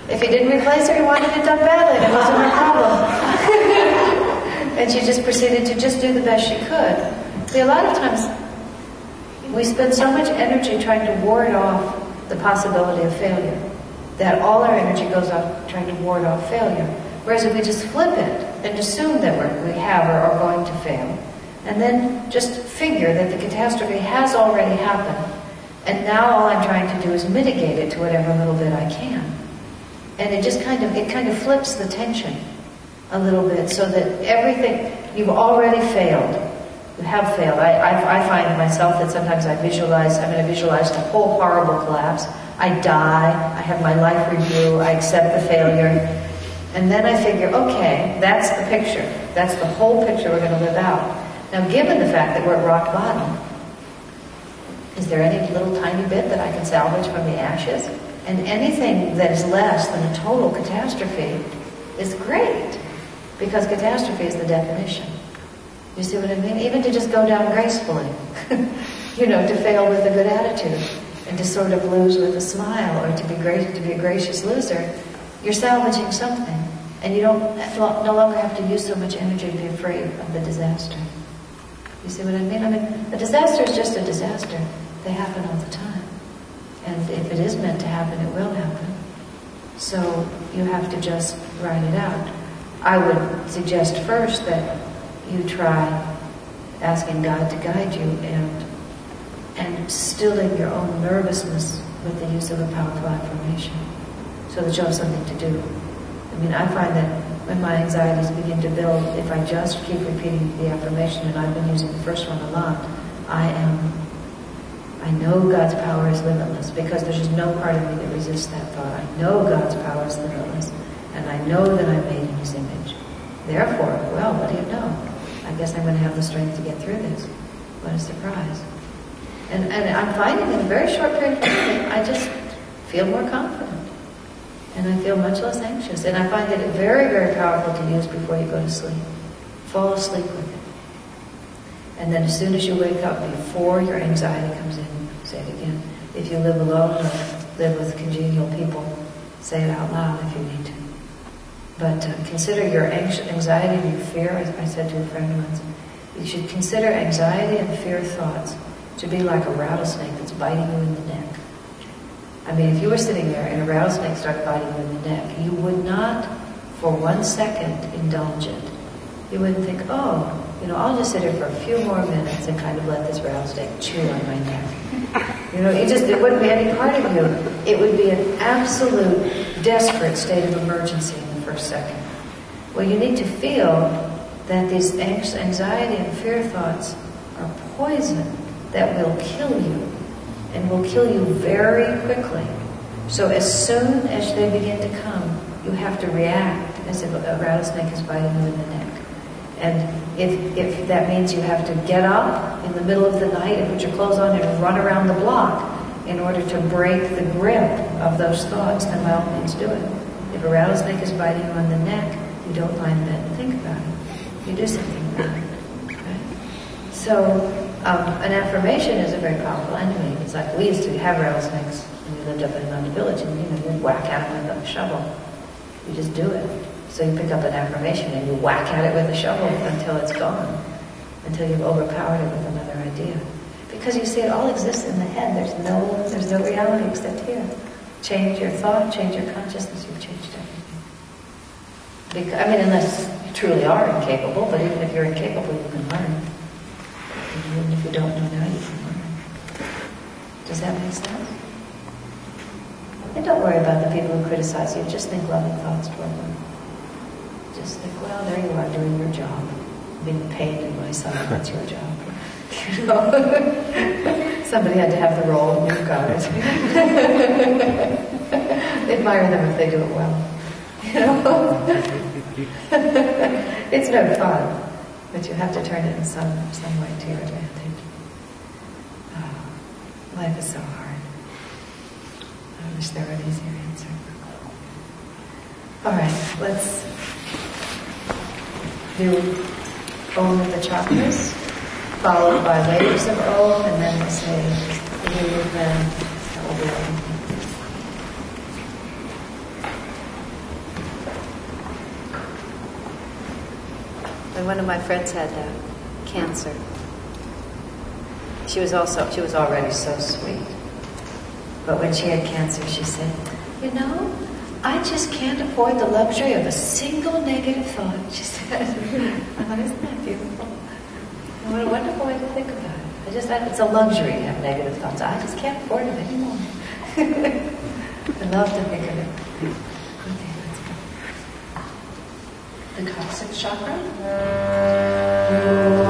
If he didn't replace her, he wanted it done badly, and it wasn't her problem. And she just proceeded to just do the best she could. See, a lot of times, we spend so much energy trying to ward off the possibility of failure, that all our energy goes off trying to ward off failure. Whereas if we just flip it and assume that we have or are going to fail, and then just figure that the catastrophe has already happened, and now all I'm trying to do is mitigate it to whatever little bit I can. And it kind of flips the tension a little bit, so that everything, you've already failed. You have failed. I find myself that sometimes I visualize the whole horrible collapse. I die, I have my life review, I accept the failure, and then I figure, okay, that's the picture. That's the whole picture we're going to live out. Now, given the fact that we're at rock bottom, is there any little tiny bit that I can salvage from the ashes? And anything that is less than a total catastrophe is great, because catastrophe is the definition. You see what I mean? Even to just go down gracefully, to fail with a good attitude, and to sort of lose with a smile, or to be a gracious loser, you're salvaging something, and you no longer have to use so much energy to be afraid of the disaster. You see what I mean? A disaster is just a disaster. They happen all the time. And if it is meant to happen, it will happen. So you have to just ride it out. I would suggest first that you try asking God to guide you and stilling your own nervousness with the use of a powerful affirmation, so that you'll have something to do. I find that when my anxieties begin to build, if I just keep repeating the affirmation, and I've been using the first one a lot, I know God's power is limitless, because there's just no part of me that resists that thought. I know God's power is limitless, and I know that I'm made in His image. Therefore, well, what do you know? I guess I'm going to have the strength to get through this. What a surprise. And I'm finding in a very short period of time, I just feel more confident. And I feel much less anxious. And I find it very, very powerful to use before you go to sleep. Fall asleep with it. And then as soon as you wake up, before your anxiety comes in, say it again. If you live alone or live with congenial people, say it out loud if you need to. But consider your anxiety and your fear. I said to a friend once, you should consider anxiety and fear thoughts to be like a rattlesnake that's biting you in the neck. If you were sitting there and a rattlesnake started biting you in the neck, you would not for 1 second indulge it. You wouldn't think, I'll just sit here for a few more minutes and kind of let this rattlesnake chew on my neck. It wouldn't be any part of you. It would be an absolute desperate state of emergency in the first second. Well, you need to feel that these anxiety and fear thoughts are poison that will kill you, and will kill you very quickly. So as soon as they begin to come, you have to react as if a rattlesnake is biting you in the neck. And if that means you have to get up in the middle of the night and put your clothes on and run around the block in order to break the grip of those thoughts, then by all means do it. If a rattlesnake is biting you on the neck, you don't lie in bed and think about it. You do something about it. Okay? So an affirmation is a very powerful enemy. It's like we used to have rattlesnakes when we lived up in another village, and you'd whack at them with a shovel. You just do it. So you pick up an affirmation and you whack at it with a shovel until it's gone, until you've overpowered it with another idea. Because you see, it all exists in the head. There's no reality except here. Change your thought, change your consciousness, you've changed everything. Unless you truly are incapable, but even if you're incapable, you can learn. Even if you don't know now, you can learn. Does that make sense? And don't worry about the people who criticize you. Just think loving thoughts toward them. Just think, well, there you are doing your job. Being paid in my side, that's your job. Somebody had to have the role, and you've got it. Admire them if they do it well. It's no fun. But you have to turn it in some way to your advantage. Life is so hard. I wish there were an easier answer. All right, let's do Om of the Chakras, followed by waves of Om, and then we'll say the movement that will be One of my friends had cancer. She was already so sweet. But when she had cancer, she said, "You know, I just can't afford the luxury of a single negative thought," she said. I thought, isn't that beautiful? What a wonderful way to think about it. It's a luxury to have negative thoughts. I just can't afford it anymore. I love to think of it. Okay, let's go. The coccyx chakra.